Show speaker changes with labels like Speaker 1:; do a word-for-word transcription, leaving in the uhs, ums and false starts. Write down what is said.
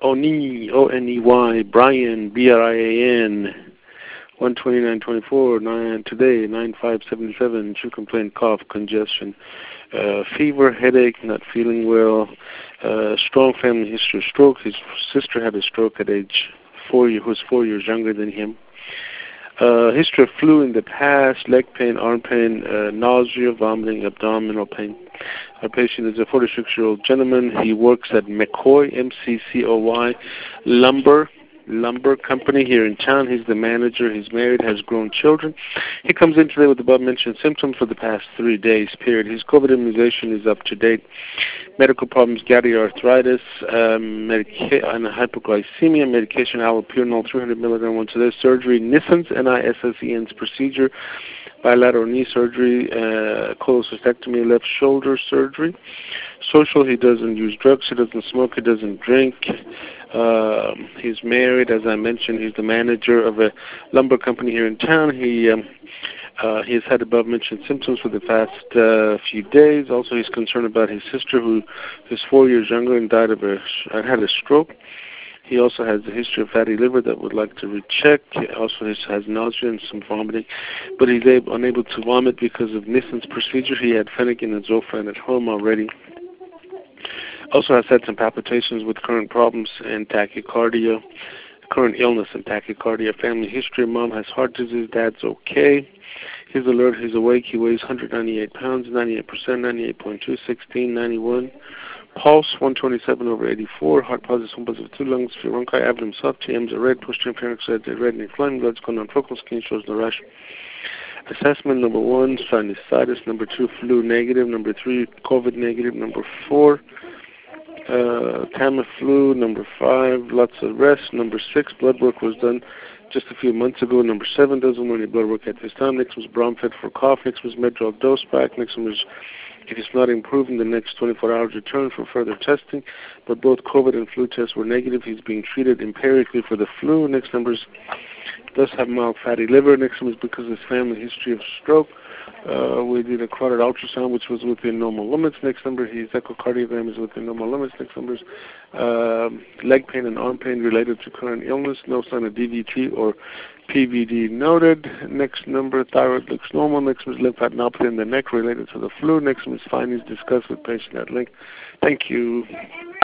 Speaker 1: Oney, O N E Y, Brian, B R I A N, one twenty-nine twenty-four, nine, today, nine five seven seven, true complaint, cough, congestion, uh, fever, headache, not feeling well, uh, strong family history of stroke. His sister had a stroke at age four, who was four years younger than him. Uh, history of flu in the past, leg pain, arm pain, uh, nausea, vomiting, abdominal pain. Our patient is a forty-six-year-old gentleman. He works at McCoy, M C C O Y, Lumber, Lumber Company here in town. He's the manager. He's married, has grown children. He comes in today with above-mentioned symptoms for the past three days, period. His COVID immunization is up to date. Medical problems, gouty arthritis, um, medica- and hypoglycemia, medication, allopurinol, three hundred milligrams once a day, surgery, Nissen's, N I S S E N's procedure, bilateral knee surgery, uh, cholecystectomy, left shoulder surgery. Social, he doesn't use drugs, he doesn't smoke, he doesn't drink. Uh, he's married, as I mentioned. He's the manager of a lumber company here in town. He um, uh, he has had above-mentioned symptoms for the past uh, few days. Also, he's concerned about his sister, who is four years younger and died of a had a stroke. He also has a history of fatty liver that would like to recheck. He also has, has nausea and some vomiting, but he's able, unable to vomit because of Nissen's procedure. He had Phenergan and Zofran at home already. Also has had some palpitations with current problems and tachycardia, current illness and tachycardia. Family history: mom has heart disease, dad's okay. He's alert, he's awake, he weighs one hundred ninety-eight pounds, ninety-eight percent, ninety-eight point two, sixteen, ninety-one. Pulse, one twenty-seven over eighty-four. Heart positive, one positive, two lungs, few bronchi, abdomen soft, T Ms are red, push-to pharynx red, red and inflamed, blood's going on focal, skin shows no rash. Assessment: number one, sinusitis. Number two, flu negative. Number three, COVID negative. Number four, uh, Tamiflu. Number five, lots of rest. Number six, blood work was done just a few months ago. Number seven, doesn't want any blood work at this time. Next was Bromfed for cough. Next was Medrol dose pack. Next one was, if it's not improving, the next twenty-four hours return for further testing. But both COVID and flu tests were negative. He's being treated empirically for the flu. Next number is, does have mild fatty liver. Next one is because of his family history of stroke. Uh, we did a carotid ultrasound, which was within normal limits. Next number, his echocardiogram is within normal limits. Next number is uh, leg pain and arm pain related to current illness. No sign of D V T or P V D noted. Next number, thyroid looks normal. Next one is lymphadenopathy in the neck related to the flu. Next one is findings discussed with patient at length. Thank you.